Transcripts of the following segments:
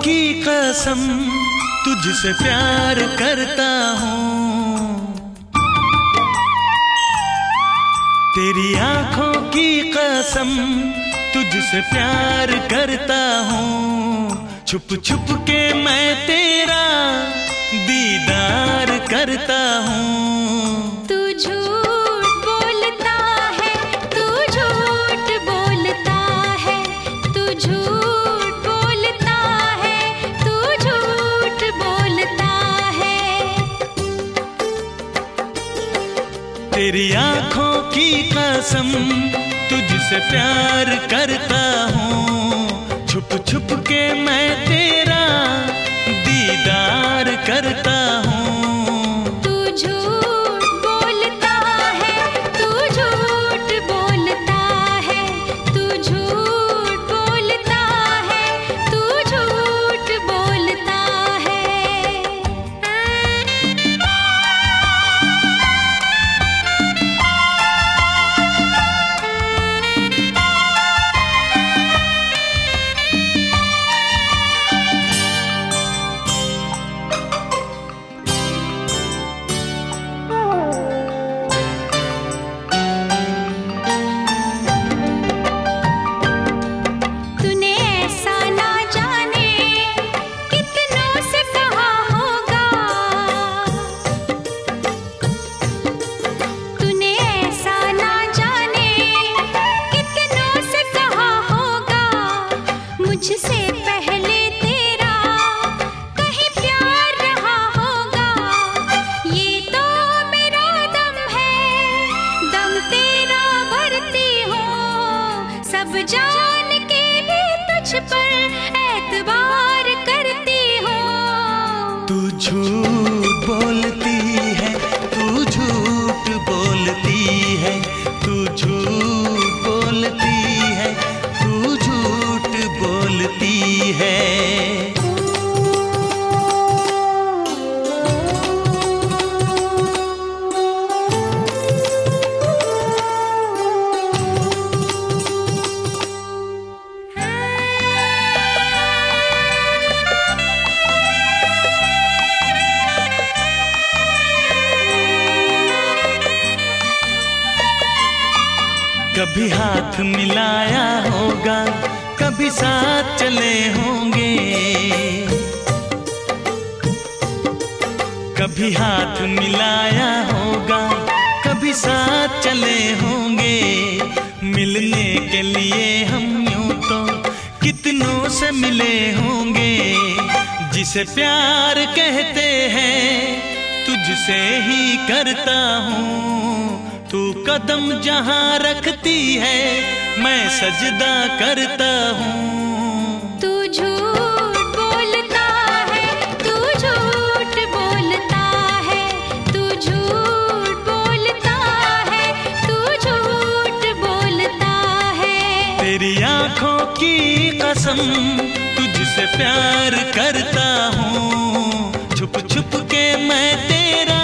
की कसम तुझसे प्यार करता हूँ, तेरी आंखों की कसम तुझसे प्यार करता हूँ। छुप छुप के मैं तेरा दीदार करता हूँ। तू झूठ बोलता है, तू झूठ बोलता है, तू झूठ बोलता है, तू झूठ बोलता है। तेरी आंखों की कसम तुझसे प्यार करता हूँ। छुप छुप के मैं तेरा दीदार करता हूँ। तू झूठ बोलता है, तू झूठ बोलता है, तू झूठ बोलता है, तू झूठ बोलता है। मुझसे पहले तेरा कहीं प्यार रहा होगा, ये तो मेरा दम है, दम तेरा भरती हूँ। सब जान के भी तुझ पर एतबार करती हूँ। तू झूठ बोलती है, तू झूठ बोलती है, तू झूठ बोलती है, तू झूठ बोलती है। कभी हाथ मिलाया होगा, कभी साथ चले होंगे, कभी हाथ मिलाया होगा, कभी साथ चले होंगे। मिलने के लिए हम यूं तो कितनों से मिले होंगे। जिसे प्यार कहते हैं तुझसे ही करता हूँ। तू कदम जहाँ रखती है मैं सजदा करता हूँ। तू झूठ बोलता है, तू झूठ बोलता है, तू झूठ बोलता है, तू झूठ बोलता है। तेरी आंखों की कसम तुझसे प्यार करता हूँ। छुप छुप के मैं तेरा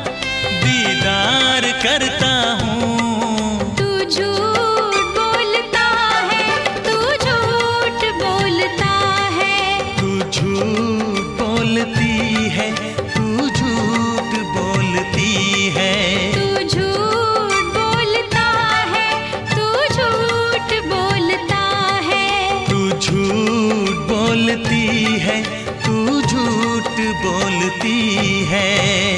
दीदार करता हूँ। तू झूठ बोलता है, तू झूठ बोलता है, तू झूठ बोलती है, तू झूठ बोलती है, तू झूठ बोलता है, तू झूठ बोलता है, तू झूठ बोलती है, तू झूठ बोलती है।